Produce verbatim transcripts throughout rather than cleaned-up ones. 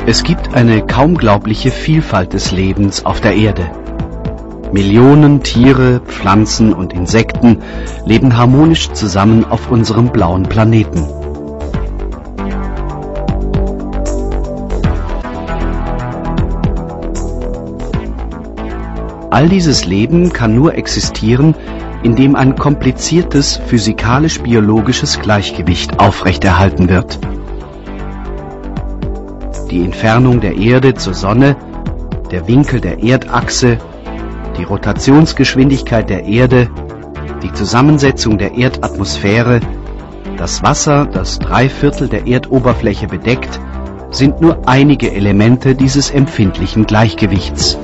Es gibt eine kaum glaubliche Vielfalt des Lebens auf der Erde. Millionen Tiere, Pflanzen und Insekten leben harmonisch zusammen auf unserem blauen Planeten. All dieses Leben kann nur existieren, indem ein kompliziertes physikalisch-biologisches Gleichgewicht aufrechterhalten wird. Die Entfernung der Erde zur Sonne, der Winkel der Erdachse, die Rotationsgeschwindigkeit der Erde, die Zusammensetzung der Erdatmosphäre, das Wasser, das drei Viertel der Erdoberfläche bedeckt, sind nur einige Elemente dieses empfindlichen Gleichgewichts.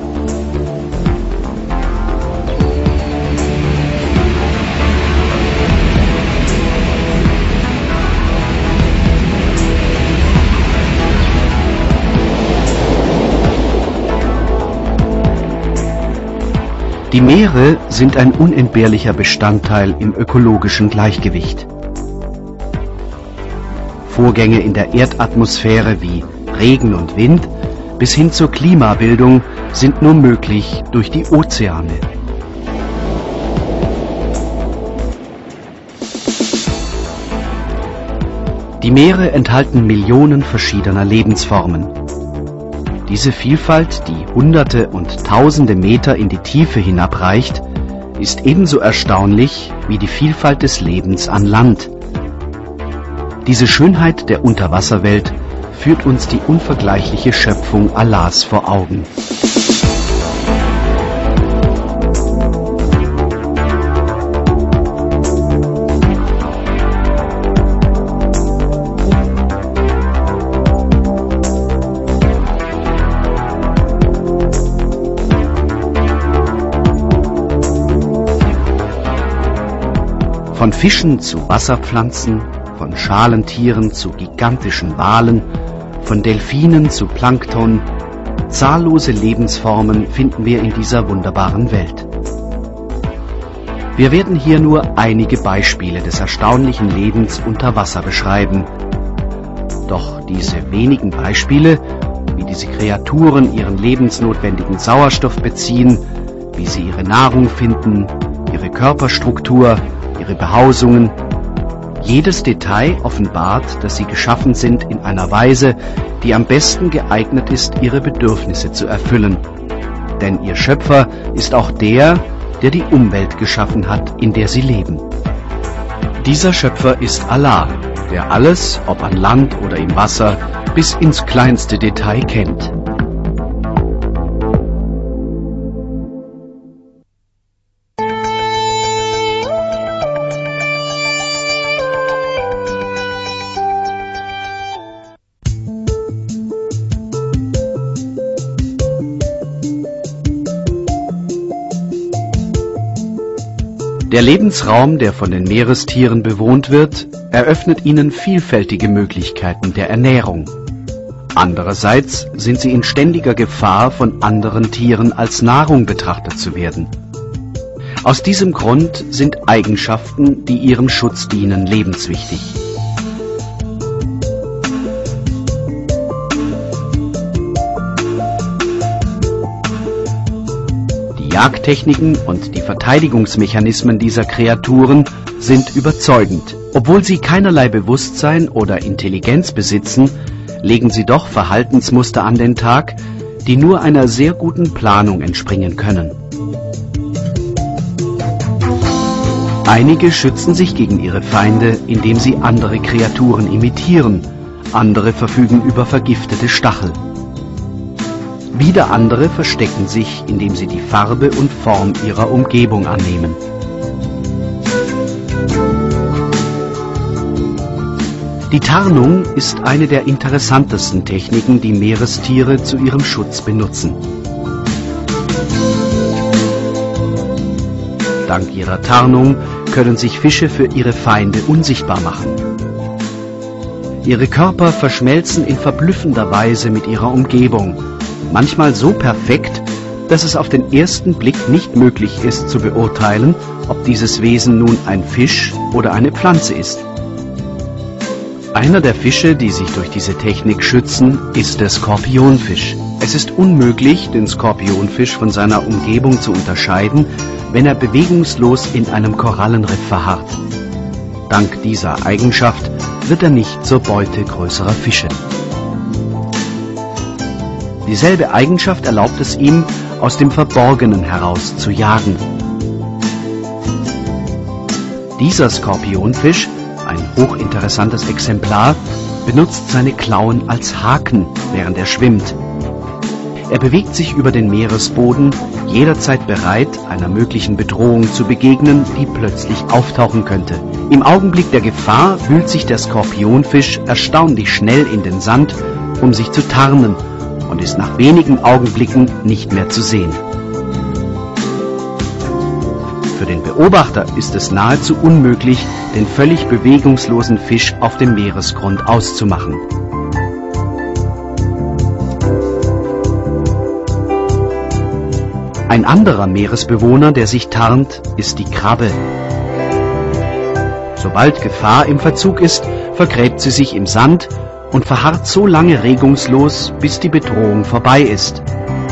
Die Meere sind ein unentbehrlicher Bestandteil im ökologischen Gleichgewicht. Vorgänge in der Erdatmosphäre wie Regen und Wind bis hin zur Klimabildung sind nur möglich durch die Ozeane. Die Meere enthalten Millionen verschiedener Lebensformen. Diese Vielfalt, die Hunderte und Tausende Meter in die Tiefe hinabreicht, ist ebenso erstaunlich wie die Vielfalt des Lebens an Land. Diese Schönheit der Unterwasserwelt führt uns die unvergleichliche Schöpfung Allahs vor Augen. Von Fischen zu Wasserpflanzen, von Schalentieren zu gigantischen Walen, von Delfinen zu Plankton, zahllose Lebensformen finden wir in dieser wunderbaren Welt. Wir werden hier nur einige Beispiele des erstaunlichen Lebens unter Wasser beschreiben. Doch diese wenigen Beispiele, wie diese Kreaturen ihren lebensnotwendigen Sauerstoff beziehen, wie sie ihre Nahrung finden, ihre Körperstruktur, ihre Behausungen. Jedes Detail offenbart, dass sie geschaffen sind in einer Weise, die am besten geeignet ist, ihre Bedürfnisse zu erfüllen. Denn ihr Schöpfer ist auch der, der die Umwelt geschaffen hat, in der sie leben. Dieser Schöpfer ist Allah, der alles, ob an Land oder im Wasser, bis ins kleinste Detail kennt. Der Lebensraum, der von den Meerestieren bewohnt wird, eröffnet ihnen vielfältige Möglichkeiten der Ernährung. Andererseits sind sie in ständiger Gefahr, von anderen Tieren als Nahrung betrachtet zu werden. Aus diesem Grund sind Eigenschaften, die ihrem Schutz dienen, lebenswichtig. Die Jagdtechniken und die Verteidigungsmechanismen dieser Kreaturen sind überzeugend. Obwohl sie keinerlei Bewusstsein oder Intelligenz besitzen, legen sie doch Verhaltensmuster an den Tag, die nur einer sehr guten Planung entspringen können. Einige schützen sich gegen ihre Feinde, indem sie andere Kreaturen imitieren, andere verfügen über vergiftete Stachel. Wieder andere verstecken sich, indem sie die Farbe und Form ihrer Umgebung annehmen. Die Tarnung ist eine der interessantesten Techniken, die Meerestiere zu ihrem Schutz benutzen. Dank ihrer Tarnung können sich Fische für ihre Feinde unsichtbar machen. Ihre Körper verschmelzen in verblüffender Weise mit ihrer Umgebung, manchmal so perfekt, dass es auf den ersten Blick nicht möglich ist zu beurteilen, ob dieses Wesen nun ein Fisch oder eine Pflanze ist. Einer der Fische, die sich durch diese Technik schützen, ist der Skorpionfisch. Es ist unmöglich, den Skorpionfisch von seiner Umgebung zu unterscheiden, wenn er bewegungslos in einem Korallenriff verharrt. Dank dieser Eigenschaft wird er nicht zur Beute größerer Fische. Dieselbe Eigenschaft erlaubt es ihm, aus dem Verborgenen heraus zu jagen. Dieser Skorpionfisch, ein hochinteressantes Exemplar, benutzt seine Klauen als Haken, während er schwimmt. Er bewegt sich über den Meeresboden, jederzeit bereit, einer möglichen Bedrohung zu begegnen, die plötzlich auftauchen könnte. Im Augenblick der Gefahr wühlt sich der Skorpionfisch erstaunlich schnell in den Sand, um sich zu tarnen, und ist nach wenigen Augenblicken nicht mehr zu sehen. Für den Beobachter ist es nahezu unmöglich, den völlig bewegungslosen Fisch auf dem Meeresgrund auszumachen. Ein anderer Meeresbewohner, der sich tarnt, ist die Krabbe. Sobald Gefahr im Verzug ist, vergräbt sie sich im Sand und verharrt so lange regungslos, bis die Bedrohung vorbei ist.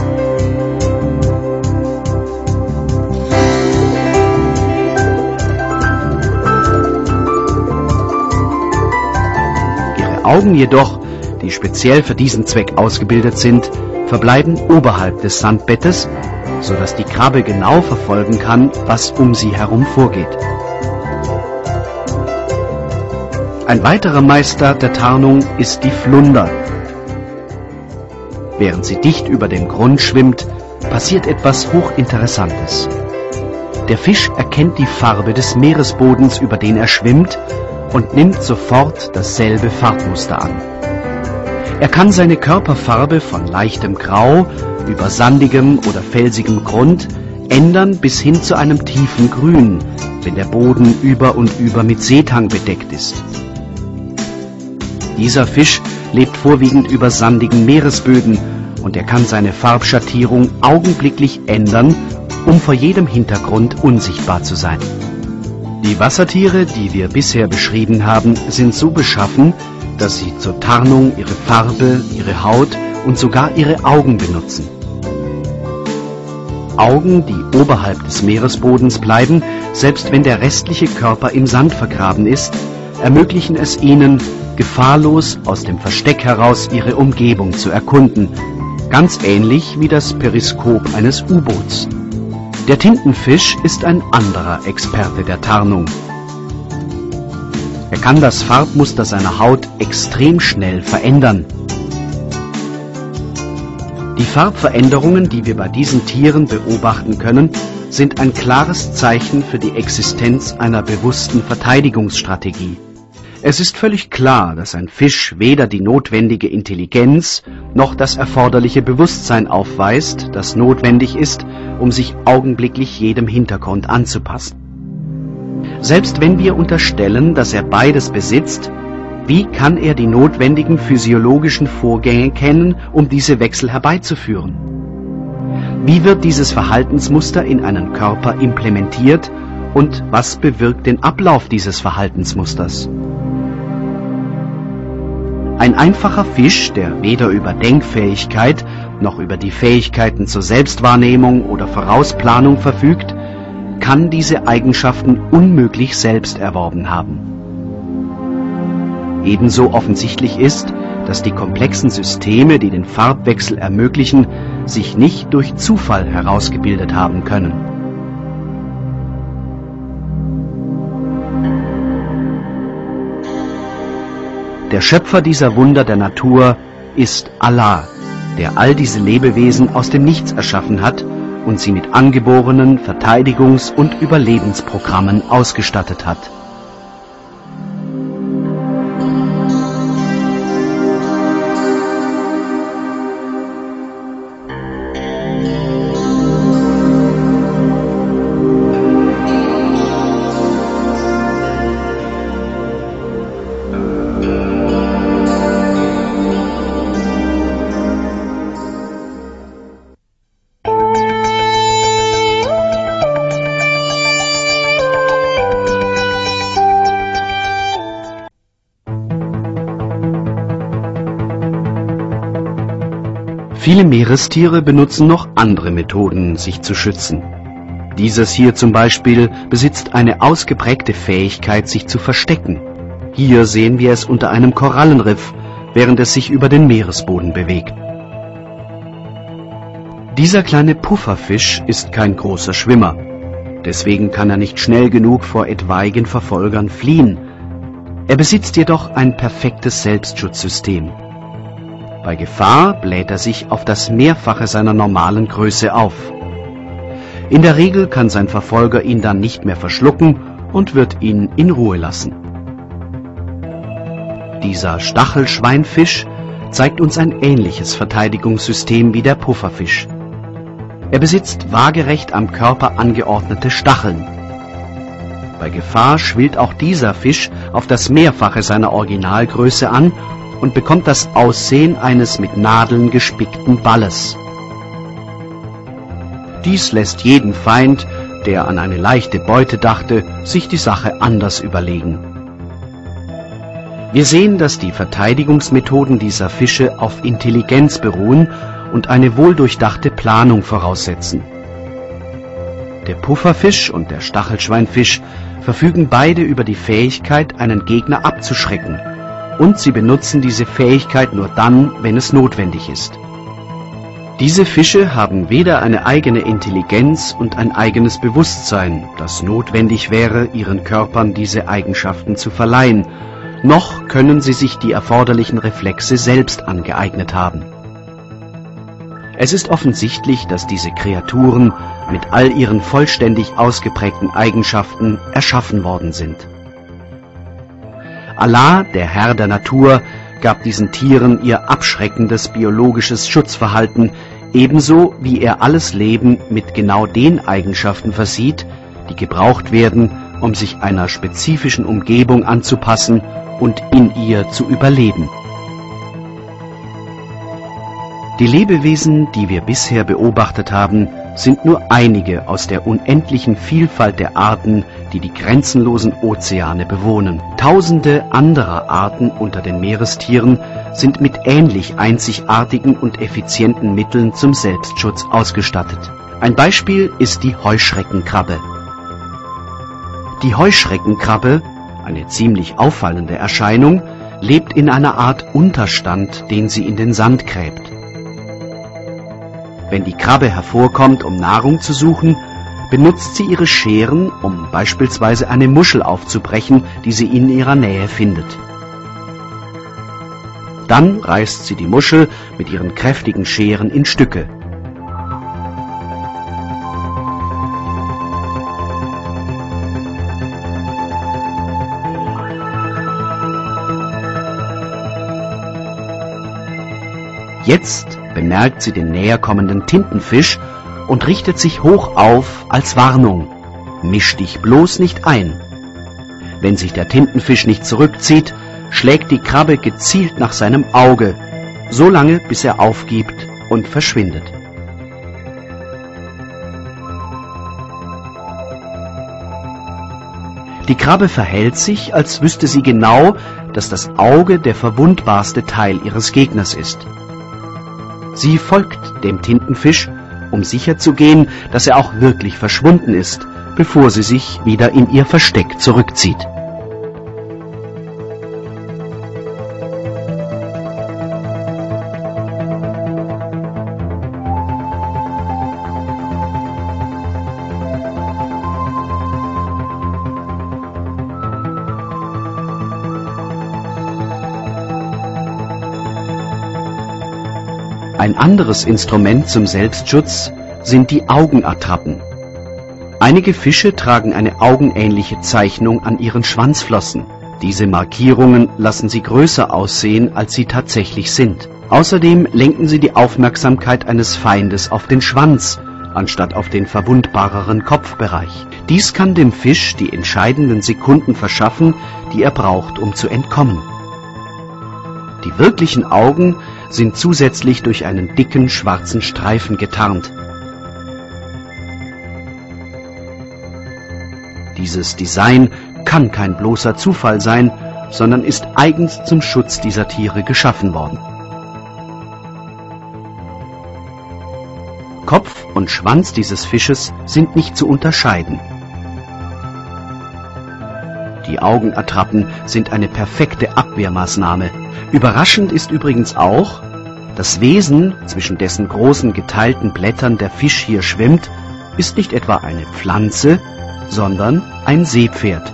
Ihre Augen jedoch, die speziell für diesen Zweck ausgebildet sind, verbleiben oberhalb des Sandbettes, sodass die Krabbe genau verfolgen kann, was um sie herum vorgeht. Ein weiterer Meister der Tarnung ist die Flunder. Während sie dicht über dem Grund schwimmt, passiert etwas Hochinteressantes. Der Fisch erkennt die Farbe des Meeresbodens, über den er schwimmt, und nimmt sofort dasselbe Farbmuster an. Er kann seine Körperfarbe von leichtem Grau über sandigem oder felsigem Grund ändern bis hin zu einem tiefen Grün, wenn der Boden über und über mit Seetang bedeckt ist. Dieser Fisch lebt vorwiegend über sandigen Meeresböden und er kann seine Farbschattierung augenblicklich ändern, um vor jedem Hintergrund unsichtbar zu sein. Die Wassertiere, die wir bisher beschrieben haben, sind so beschaffen, dass sie zur Tarnung ihre Farbe, ihre Haut und sogar ihre Augen benutzen. Augen, die oberhalb des Meeresbodens bleiben, selbst wenn der restliche Körper im Sand vergraben ist, ermöglichen es ihnen, gefahrlos aus dem Versteck heraus ihre Umgebung zu erkunden, ganz ähnlich wie das Periskop eines U-Boots. Der Tintenfisch ist ein anderer Experte der Tarnung. Er kann das Farbmuster seiner Haut extrem schnell verändern. Die Farbveränderungen, die wir bei diesen Tieren beobachten können, sind ein klares Zeichen für die Existenz einer bewussten Verteidigungsstrategie. Es ist völlig klar, dass ein Fisch weder die notwendige Intelligenz noch das erforderliche Bewusstsein aufweist, das notwendig ist, um sich augenblicklich jedem Hintergrund anzupassen. Selbst wenn wir unterstellen, dass er beides besitzt, wie kann er die notwendigen physiologischen Vorgänge kennen, um diese Wechsel herbeizuführen? Wie wird dieses Verhaltensmuster in einen Körper implementiert und was bewirkt den Ablauf dieses Verhaltensmusters? Ein einfacher Fisch, der weder über Denkfähigkeit noch über die Fähigkeiten zur Selbstwahrnehmung oder Vorausplanung verfügt, kann diese Eigenschaften unmöglich selbst erworben haben. Ebenso offensichtlich ist, dass die komplexen Systeme, die den Farbwechsel ermöglichen, sich nicht durch Zufall herausgebildet haben können. Der Schöpfer dieser Wunder der Natur ist Allah, der all diese Lebewesen aus dem Nichts erschaffen hat und sie mit angeborenen Verteidigungs- und Überlebensprogrammen ausgestattet hat. Viele Meerestiere benutzen noch andere Methoden, sich zu schützen. Dieses hier zum Beispiel besitzt eine ausgeprägte Fähigkeit, sich zu verstecken. Hier sehen wir es unter einem Korallenriff, während es sich über den Meeresboden bewegt. Dieser kleine Pufferfisch ist kein großer Schwimmer. Deswegen kann er nicht schnell genug vor etwaigen Verfolgern fliehen. Er besitzt jedoch ein perfektes Selbstschutzsystem. Bei Gefahr bläht er sich auf das Mehrfache seiner normalen Größe auf. In der Regel kann sein Verfolger ihn dann nicht mehr verschlucken und wird ihn in Ruhe lassen. Dieser Stachelschweinfisch zeigt uns ein ähnliches Verteidigungssystem wie der Pufferfisch. Er besitzt waagerecht am Körper angeordnete Stacheln. Bei Gefahr schwillt auch dieser Fisch auf das Mehrfache seiner Originalgröße an und bekommt das Aussehen eines mit Nadeln gespickten Balles. Dies lässt jeden Feind, der an eine leichte Beute dachte, sich die Sache anders überlegen. Wir sehen, dass die Verteidigungsmethoden dieser Fische auf Intelligenz beruhen und eine wohldurchdachte Planung voraussetzen. Der Pufferfisch und der Stachelschweinfisch verfügen beide über die Fähigkeit, einen Gegner abzuschrecken, und sie benutzen diese Fähigkeit nur dann, wenn es notwendig ist. Diese Fische haben weder eine eigene Intelligenz und ein eigenes Bewusstsein, das notwendig wäre, ihren Körpern diese Eigenschaften zu verleihen, noch können sie sich die erforderlichen Reflexe selbst angeeignet haben. Es ist offensichtlich, dass diese Kreaturen mit all ihren vollständig ausgeprägten Eigenschaften erschaffen worden sind. Allah, der Herr der Natur, gab diesen Tieren ihr abschreckendes biologisches Schutzverhalten, ebenso wie er alles Leben mit genau den Eigenschaften versieht, die gebraucht werden, um sich einer spezifischen Umgebung anzupassen und in ihr zu überleben. Die Lebewesen, die wir bisher beobachtet haben, sind nur einige aus der unendlichen Vielfalt der Arten, die die grenzenlosen Ozeane bewohnen. Tausende anderer Arten unter den Meerestieren sind mit ähnlich einzigartigen und effizienten Mitteln zum Selbstschutz ausgestattet. Ein Beispiel ist die Heuschreckenkrabbe. Die Heuschreckenkrabbe, eine ziemlich auffallende Erscheinung, lebt in einer Art Unterstand, den sie in den Sand gräbt. Wenn die Krabbe hervorkommt, um Nahrung zu suchen, benutzt sie ihre Scheren, um beispielsweise eine Muschel aufzubrechen, die sie in ihrer Nähe findet. Dann reißt sie die Muschel mit ihren kräftigen Scheren in Stücke. Jetzt bemerkt sie den näher kommenden Tintenfisch und richtet sich hoch auf als Warnung: Misch dich bloß nicht ein. Wenn sich der Tintenfisch nicht zurückzieht, schlägt die Krabbe gezielt nach seinem Auge, so lange bis er aufgibt und verschwindet. Die Krabbe verhält sich, als wüsste sie genau, dass das Auge der verwundbarste Teil ihres Gegners ist. Sie folgt dem Tintenfisch, um sicherzugehen, dass er auch wirklich verschwunden ist, bevor sie sich wieder in ihr Versteck zurückzieht. Ein anderes Instrument zum Selbstschutz sind die Augenattrappen. Einige Fische tragen eine augenähnliche Zeichnung an ihren Schwanzflossen. Diese Markierungen lassen sie größer aussehen, als sie tatsächlich sind. Außerdem lenken sie die Aufmerksamkeit eines Feindes auf den Schwanz, anstatt auf den verwundbareren Kopfbereich. Dies kann dem Fisch die entscheidenden Sekunden verschaffen, die er braucht, um zu entkommen. Die wirklichen Augen sind zusätzlich durch einen dicken schwarzen Streifen getarnt. Dieses Design kann kein bloßer Zufall sein, sondern ist eigens zum Schutz dieser Tiere geschaffen worden. Kopf und Schwanz dieses Fisches sind nicht zu unterscheiden. Die Augenattrappen sind eine perfekte Abwehrmaßnahme. Überraschend ist übrigens auch, das Wesen, zwischen dessen großen geteilten Blättern der Fisch hier schwimmt, ist nicht etwa eine Pflanze, sondern ein Seepferd.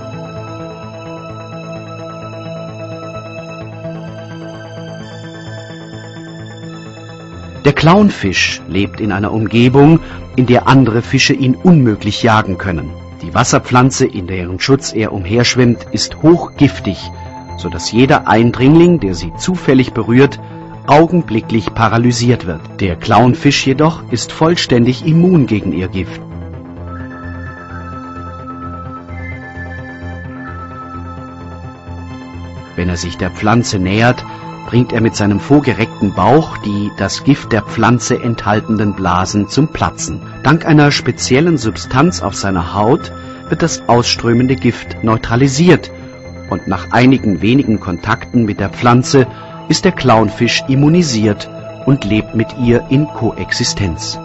Der Clownfisch lebt in einer Umgebung, in der andere Fische ihn unmöglich jagen können. Die Wasserpflanze, in deren Schutz er umherschwimmt, ist hochgiftig, so dass jeder Eindringling, der sie zufällig berührt, augenblicklich paralysiert wird. Der Clownfisch jedoch ist vollständig immun gegen ihr Gift. Wenn er sich der Pflanze nähert, bringt er mit seinem vorgereckten Bauch die das Gift der Pflanze enthaltenden Blasen zum Platzen. Dank einer speziellen Substanz auf seiner Haut wird das ausströmende Gift neutralisiert und nach einigen wenigen Kontakten mit der Pflanze ist der Clownfisch immunisiert und lebt mit ihr in Koexistenz.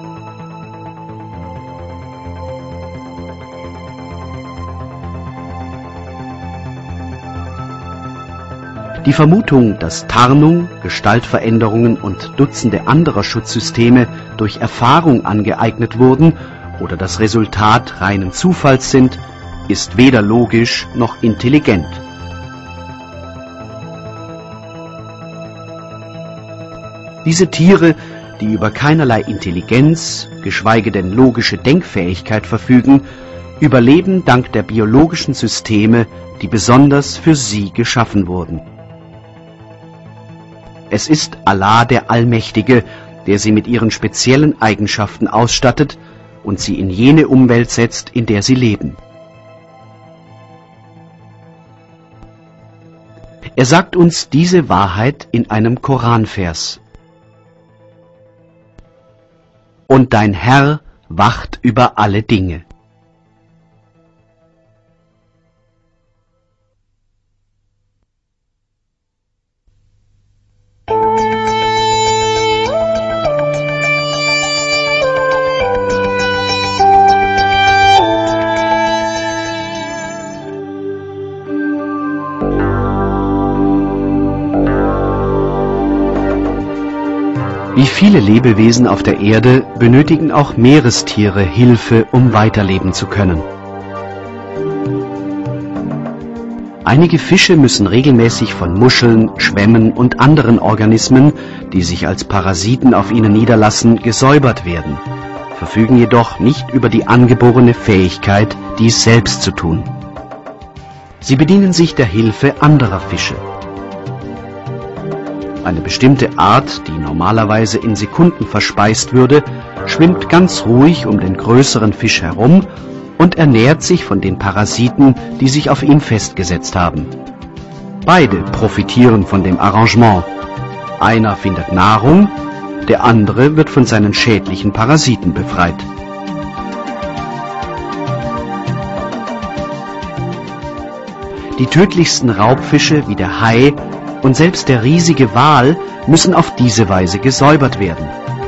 Die Vermutung, dass Tarnung, Gestaltveränderungen und Dutzende anderer Schutzsysteme durch Erfahrung angeeignet wurden oder das Resultat reinen Zufalls sind, ist weder logisch noch intelligent. Diese Tiere, die über keinerlei Intelligenz, geschweige denn logische Denkfähigkeit verfügen, überleben dank der biologischen Systeme, die besonders für sie geschaffen wurden. Es ist Allah der Allmächtige, der sie mit ihren speziellen Eigenschaften ausstattet und sie in jene Umwelt setzt, in der sie leben. Er sagt uns diese Wahrheit in einem Koranvers. Und dein Herr wacht über alle Dinge. Wie viele Lebewesen auf der Erde benötigen auch Meerestiere Hilfe, um weiterleben zu können. Einige Fische müssen regelmäßig von Muscheln, Schwämmen und anderen Organismen, die sich als Parasiten auf ihnen niederlassen, gesäubert werden, verfügen jedoch nicht über die angeborene Fähigkeit, dies selbst zu tun. Sie bedienen sich der Hilfe anderer Fische. Eine bestimmte Art, die normalerweise in Sekunden verspeist würde, schwimmt ganz ruhig um den größeren Fisch herum und ernährt sich von den Parasiten, die sich auf ihn festgesetzt haben. Beide profitieren von dem Arrangement. Einer findet Nahrung, der andere wird von seinen schädlichen Parasiten befreit. Die tödlichsten Raubfische wie der Hai und selbst der riesige Wal müssen auf diese Weise gesäubert werden.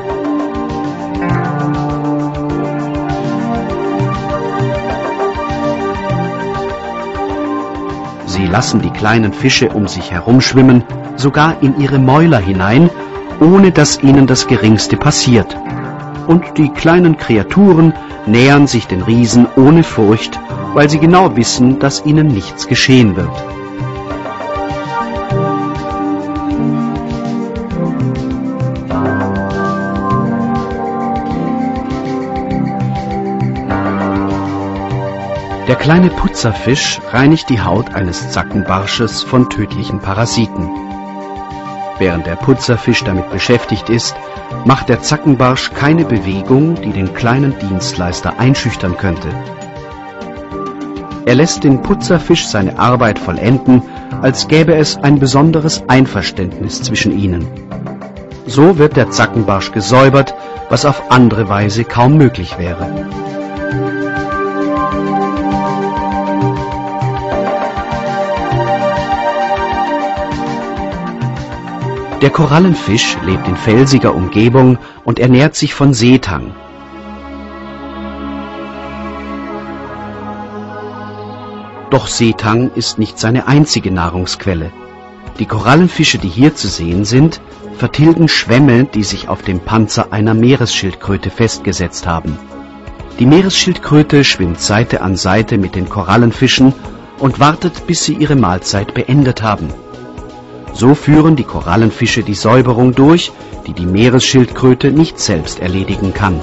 Sie lassen die kleinen Fische um sich herumschwimmen, sogar in ihre Mäuler hinein, ohne dass ihnen das Geringste passiert. Und die kleinen Kreaturen nähern sich den Riesen ohne Furcht, weil sie genau wissen, dass ihnen nichts geschehen wird. Der kleine Putzerfisch reinigt die Haut eines Zackenbarsches von tödlichen Parasiten. Während der Putzerfisch damit beschäftigt ist, macht der Zackenbarsch keine Bewegung, die den kleinen Dienstleister einschüchtern könnte. Er lässt den Putzerfisch seine Arbeit vollenden, als gäbe es ein besonderes Einverständnis zwischen ihnen. So wird der Zackenbarsch gesäubert, was auf andere Weise kaum möglich wäre. Der Korallenfisch lebt in felsiger Umgebung und ernährt sich von Seetang. Doch Seetang ist nicht seine einzige Nahrungsquelle. Die Korallenfische, die hier zu sehen sind, vertilgen Schwämme, die sich auf dem Panzer einer Meeresschildkröte festgesetzt haben. Die Meeresschildkröte schwimmt Seite an Seite mit den Korallenfischen und wartet, bis sie ihre Mahlzeit beendet haben. So führen die Korallenfische die Säuberung durch, die die Meeresschildkröte nicht selbst erledigen kann.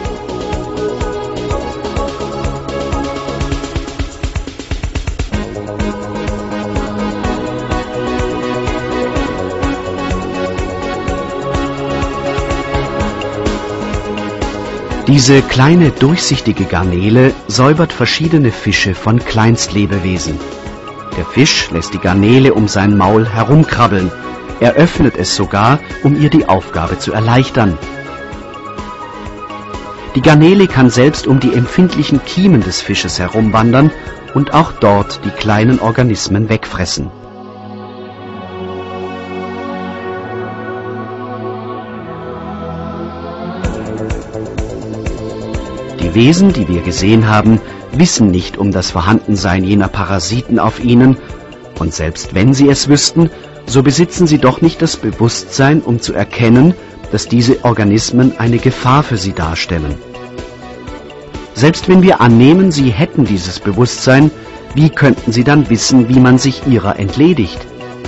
Diese kleine durchsichtige Garnele säubert verschiedene Fische von Kleinstlebewesen. Der Fisch lässt die Garnele um sein Maul herumkrabbeln. Er öffnet es sogar, um ihr die Aufgabe zu erleichtern. Die Garnele kann selbst um die empfindlichen Kiemen des Fisches herumwandern und auch dort die kleinen Organismen wegfressen. Die Wesen, die wir gesehen haben, wissen nicht um das Vorhandensein jener Parasiten auf ihnen, und selbst wenn sie es wüssten, so besitzen sie doch nicht das Bewusstsein, um zu erkennen, dass diese Organismen eine Gefahr für sie darstellen. Selbst wenn wir annehmen, sie hätten dieses Bewusstsein, wie könnten sie dann wissen, wie man sich ihrer entledigt?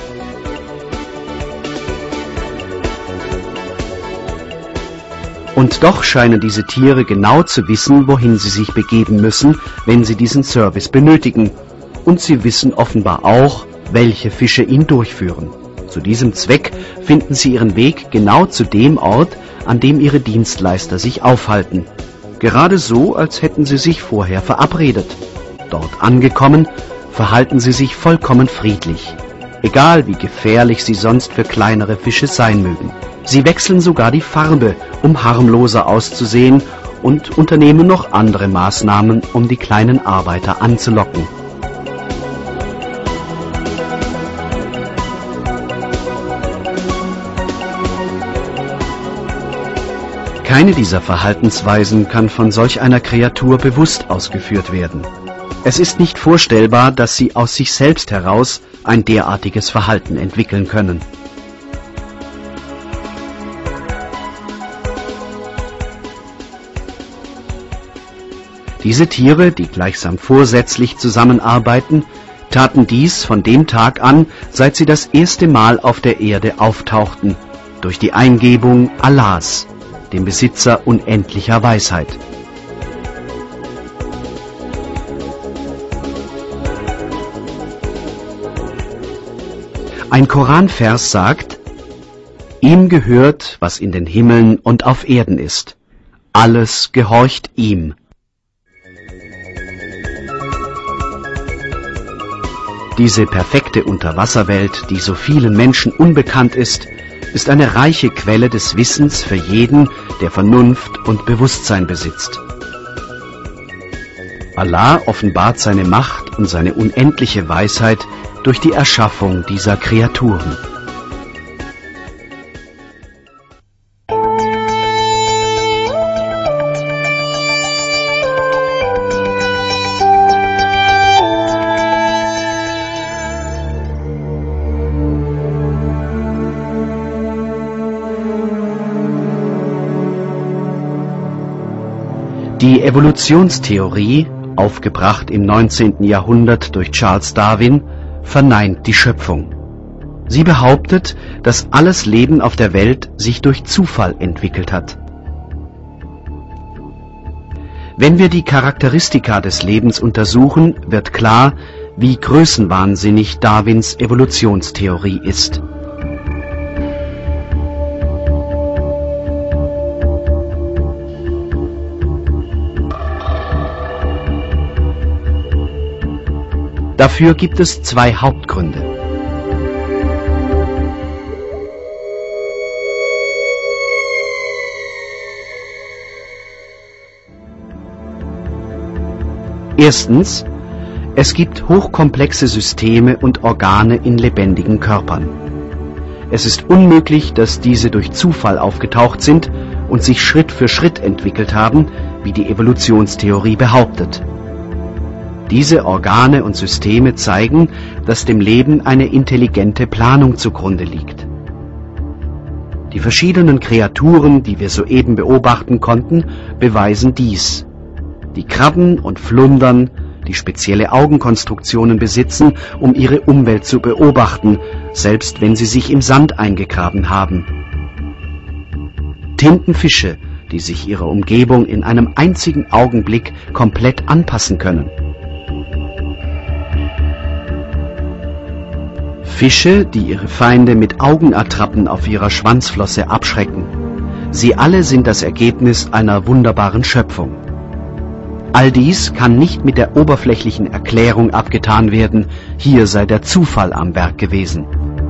Und doch scheinen diese Tiere genau zu wissen, wohin sie sich begeben müssen, wenn sie diesen Service benötigen. Und sie wissen offenbar auch, welche Fische ihn durchführen. Zu diesem Zweck finden sie ihren Weg genau zu dem Ort, an dem ihre Dienstleister sich aufhalten. Gerade so, als hätten sie sich vorher verabredet. Dort angekommen, verhalten sie sich vollkommen friedlich. Egal wie gefährlich sie sonst für kleinere Fische sein mögen. Sie wechseln sogar die Farbe, um harmloser auszusehen, und unternehmen noch andere Maßnahmen, um die kleinen Arbeiter anzulocken. Keine dieser Verhaltensweisen kann von solch einer Kreatur bewusst ausgeführt werden. Es ist nicht vorstellbar, dass sie aus sich selbst heraus ein derartiges Verhalten entwickeln können. Diese Tiere, die gleichsam vorsätzlich zusammenarbeiten, taten dies von dem Tag an, seit sie das erste Mal auf der Erde auftauchten, durch die Eingebung Allahs, dem Besitzer unendlicher Weisheit. Ein Koranvers sagt: Ihm gehört, was in den Himmeln und auf Erden ist. Alles gehorcht ihm. Diese perfekte Unterwasserwelt, die so vielen Menschen unbekannt ist, ist eine reiche Quelle des Wissens für jeden, der Vernunft und Bewusstsein besitzt. Allah offenbart seine Macht und seine unendliche Weisheit durch die Erschaffung dieser Kreaturen. Die Evolutionstheorie, aufgebracht im neunzehnten Jahrhundert durch Charles Darwin, verneint die Schöpfung. Sie behauptet, dass alles Leben auf der Welt sich durch Zufall entwickelt hat. Wenn wir die Charakteristika des Lebens untersuchen, wird klar, wie größenwahnsinnig Darwins Evolutionstheorie ist. Dafür gibt es zwei Hauptgründe. Erstens, es gibt hochkomplexe Systeme und Organe in lebendigen Körpern. Es ist unmöglich, dass diese durch Zufall aufgetaucht sind und sich Schritt für Schritt entwickelt haben, wie die Evolutionstheorie behauptet. Diese Organe und Systeme zeigen, dass dem Leben eine intelligente Planung zugrunde liegt. Die verschiedenen Kreaturen, die wir soeben beobachten konnten, beweisen dies. Die Krabben und Flundern, die spezielle Augenkonstruktionen besitzen, um ihre Umwelt zu beobachten, selbst wenn sie sich im Sand eingegraben haben. Tintenfische, die sich ihrer Umgebung in einem einzigen Augenblick komplett anpassen können. Fische, die ihre Feinde mit Augenattrappen auf ihrer Schwanzflosse abschrecken. Sie alle sind das Ergebnis einer wunderbaren Schöpfung. All dies kann nicht mit der oberflächlichen Erklärung abgetan werden, hier sei der Zufall am Werk gewesen.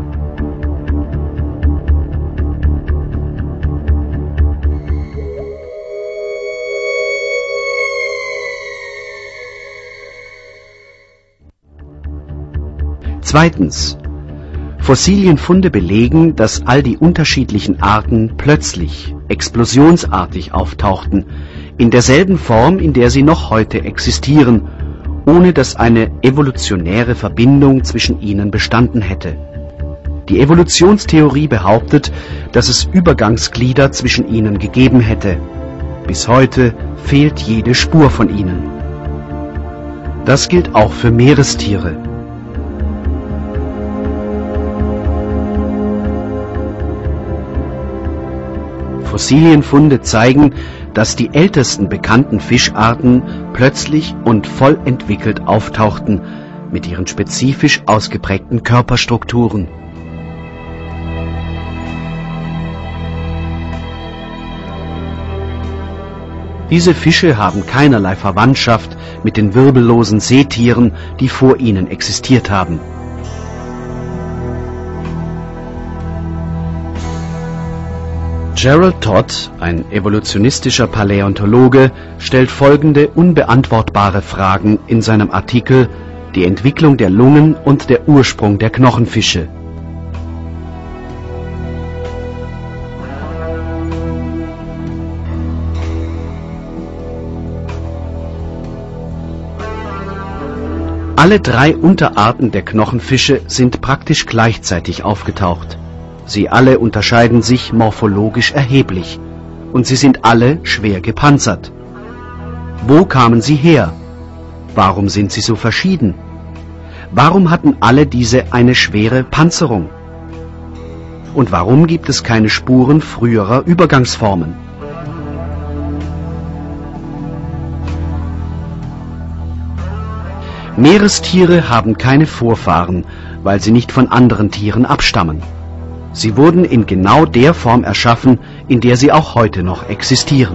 Zweitens. Fossilienfunde belegen, dass all die unterschiedlichen Arten plötzlich, explosionsartig auftauchten, in derselben Form, in der sie noch heute existieren, ohne dass eine evolutionäre Verbindung zwischen ihnen bestanden hätte. Die Evolutionstheorie behauptet, dass es Übergangsglieder zwischen ihnen gegeben hätte. Bis heute fehlt jede Spur von ihnen. Das gilt auch für Meerestiere. Fossilienfunde zeigen, dass die ältesten bekannten Fischarten plötzlich und voll entwickelt auftauchten, mit ihren spezifisch ausgeprägten Körperstrukturen. Diese Fische haben keinerlei Verwandtschaft mit den wirbellosen Seetieren, die vor ihnen existiert haben. Gerald Todd, ein evolutionistischer Paläontologe, stellt folgende unbeantwortbare Fragen in seinem Artikel Die Entwicklung der Lungen und der Ursprung der Knochenfische. Alle drei Unterarten der Knochenfische sind praktisch gleichzeitig aufgetaucht. Sie alle unterscheiden sich morphologisch erheblich und sie sind alle schwer gepanzert. Wo kamen sie her? Warum sind sie so verschieden? Warum hatten alle diese eine schwere Panzerung? Und warum gibt es keine Spuren früherer Übergangsformen? Meerestiere haben keine Vorfahren, weil sie nicht von anderen Tieren abstammen. Sie wurden in genau der Form erschaffen, in der sie auch heute noch existieren.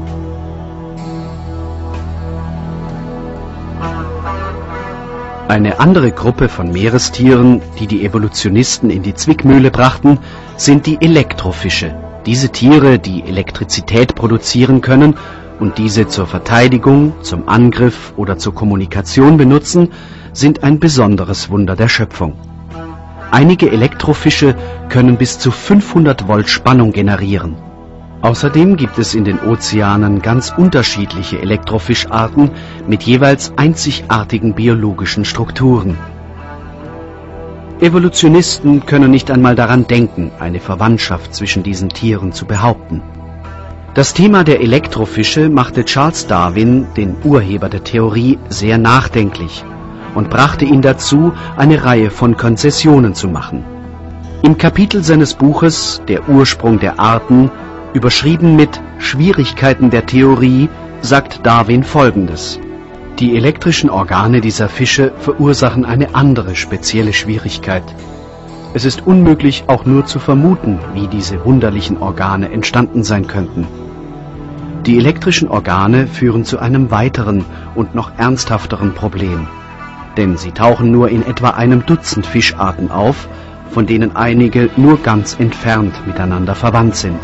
Eine andere Gruppe von Meerestieren, die die Evolutionisten in die Zwickmühle brachten, sind die Elektrofische. Diese Tiere, die Elektrizität produzieren können und diese zur Verteidigung, zum Angriff oder zur Kommunikation benutzen, sind ein besonderes Wunder der Schöpfung. Einige Elektrofische können bis zu fünfhundert Volt Spannung generieren. Außerdem gibt es in den Ozeanen ganz unterschiedliche Elektrofischarten mit jeweils einzigartigen biologischen Strukturen. Evolutionisten können nicht einmal daran denken, eine Verwandtschaft zwischen diesen Tieren zu behaupten. Das Thema der Elektrofische machte Charles Darwin, den Urheber der Theorie, sehr nachdenklich und brachte ihn dazu, eine Reihe von Konzessionen zu machen. Im Kapitel seines Buches Der Ursprung der Arten, überschrieben mit Schwierigkeiten der Theorie, sagt Darwin Folgendes: Die elektrischen Organe dieser Fische verursachen eine andere spezielle Schwierigkeit. Es ist unmöglich, auch nur zu vermuten, wie diese wunderlichen Organe entstanden sein könnten. Die elektrischen Organe führen zu einem weiteren und noch ernsthafteren Problem. Denn sie tauchen nur in etwa einem Dutzend Fischarten auf, von denen einige nur ganz entfernt miteinander verwandt sind.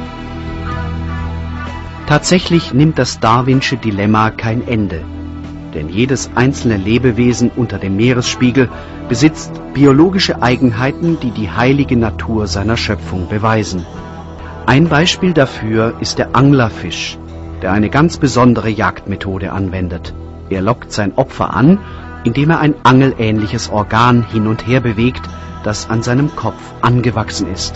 Tatsächlich nimmt das Darwinsche Dilemma kein Ende. denn jedes einzelne Lebewesen unter dem Meeresspiegel besitzt biologische Eigenheiten, die die heilige Natur seiner Schöpfung beweisen. Ein Beispiel dafür ist der Anglerfisch, der eine ganz besondere Jagdmethode anwendet. Er lockt sein Opfer an, indem er ein angelähnliches Organ hin und her bewegt, das an seinem Kopf angewachsen ist.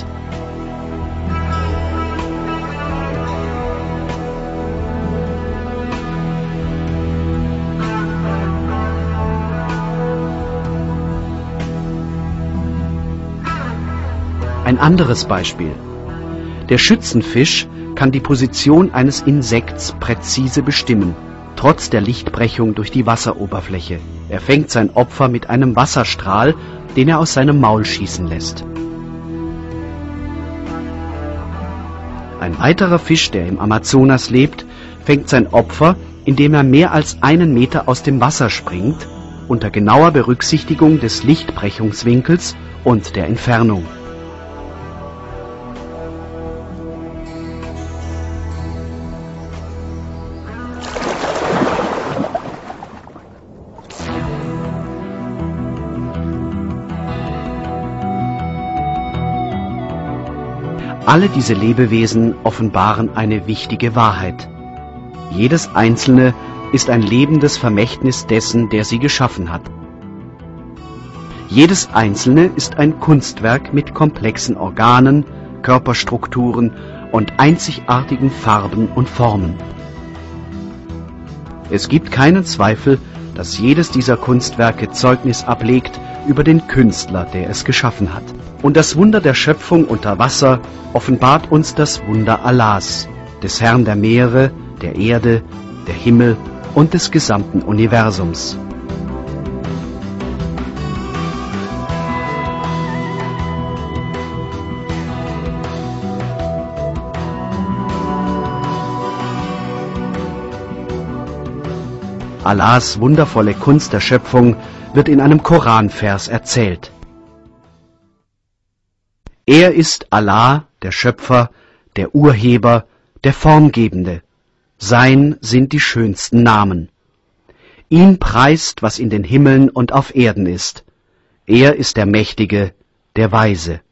Ein anderes Beispiel. Der Schützenfisch kann die Position eines Insekts präzise bestimmen, trotz der Lichtbrechung durch die Wasseroberfläche. Er fängt sein Opfer mit einem Wasserstrahl, den er aus seinem Maul schießen lässt. Ein weiterer Fisch, der im Amazonas lebt, fängt sein Opfer, indem er mehr als einen Meter aus dem Wasser springt, unter genauer Berücksichtigung des Lichtbrechungswinkels und der Entfernung. Alle diese Lebewesen offenbaren eine wichtige Wahrheit. Jedes einzelne ist ein lebendes Vermächtnis dessen, der sie geschaffen hat. Jedes einzelne ist ein Kunstwerk mit komplexen Organen, Körperstrukturen und einzigartigen Farben und Formen. Es gibt keinen Zweifel, dass jedes dieser Kunstwerke Zeugnis ablegt über den Künstler, der es geschaffen hat. Und das Wunder der Schöpfung unter Wasser offenbart uns das Wunder Allahs, des Herrn der Meere, der Erde, der Himmel und des gesamten Universums. Allahs wundervolle Kunst der Schöpfung wird in einem Koranvers erzählt. Er ist Allah, der Schöpfer, der Urheber, der Formgebende. Sein sind die schönsten Namen. Ihn preist, was in den Himmeln und auf Erden ist. Er ist der Mächtige, der Weise.